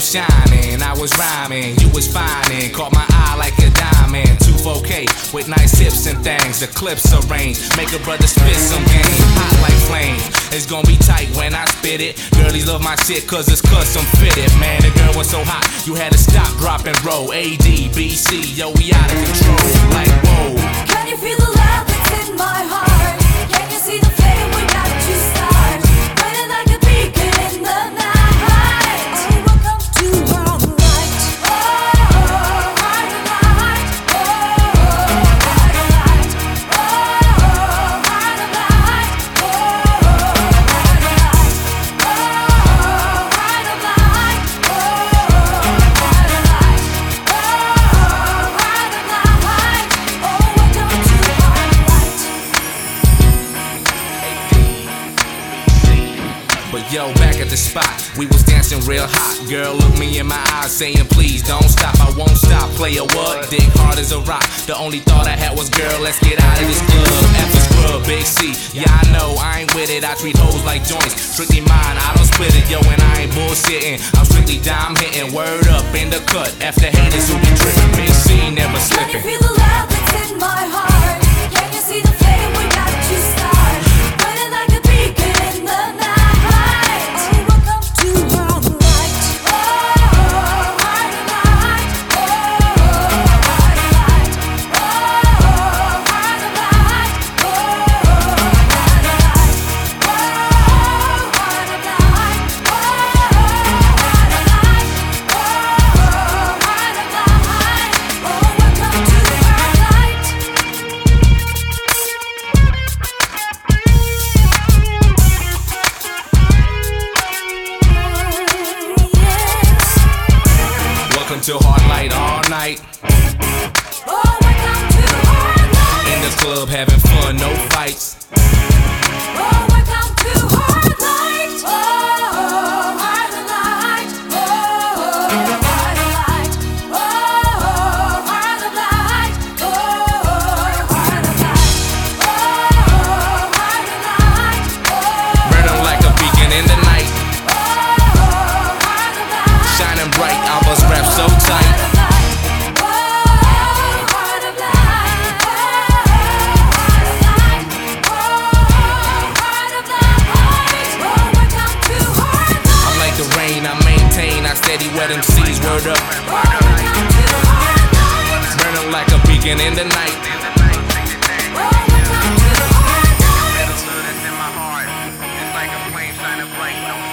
shining. I was rhyming, you was finding. Caught my eye like a diamond. 2-4K with nice hips and things. The clips arranged, make a brother spit some game. Hot like flame, it's gonna be tight when I spit it. Girlies love my shit cause it's custom fitted. Man, the girl was so hot, you had to stop, drop, and roll. AD, BC, yo, we out of control. Like, whoa. Can you feel the love that's in my heart? Can you see the flame we got to start? Burning like a beacon in the night. Oh, welcome to our light. Oh, heart of light. Oh, heart of light. Oh, heart of light. Oh, heart of light. Oh, heart of light. Oh, heart of light. Oh, heart of light. Oh, welcome to our light. But yo, back at the spot, we was dancing real hot. Girl, look me in my eyes, saying please don't stop. I won't stop, player what? Dick hard as a rock. The only thought I had was, girl, let's get out of this club. F is club, Big C. Yeah, I know, I ain't with it. I treat hoes like joints. Strictly mine, I don't split it, yo, and I ain't bullshitting. I'm strictly dime hitting, word up in the cut. F the haters who be tripping. Big C never Can you slipping. feel the love that's in my heart? Can you see the flame we got to start? Burning like a beacon in the night. Oh, welcome to our light. Oh, heart of light. Oh, heart of light. Oh, heart of light. Oh, heart of light. Oh, heart of light. Oh, heart of light. Oh, heart of light. Oh, welcome to our light. Welcome to Hard Light all night. Oh, welcome to our light. In the club having fun, no fights. Oh, welcome to our light. Oh, heart of light. Oh, heart of light. Oh, heart of light. Oh, heart of light. Oh, heart of light. Oh, Burning like a beacon in the night. heart of light. Shining bright, I was wrapped so tight. Heart of light. Oh, heart of light. Oh, heart of light. Oh, heart of light. Oh, welcome to our light. I'm like the rain, I maintain. I steady wet them seas, word up. Oh, welcome to our light. Burning like a beacon in the night. Oh, welcome to our light. It's in my heart. It's like a flame shining bright.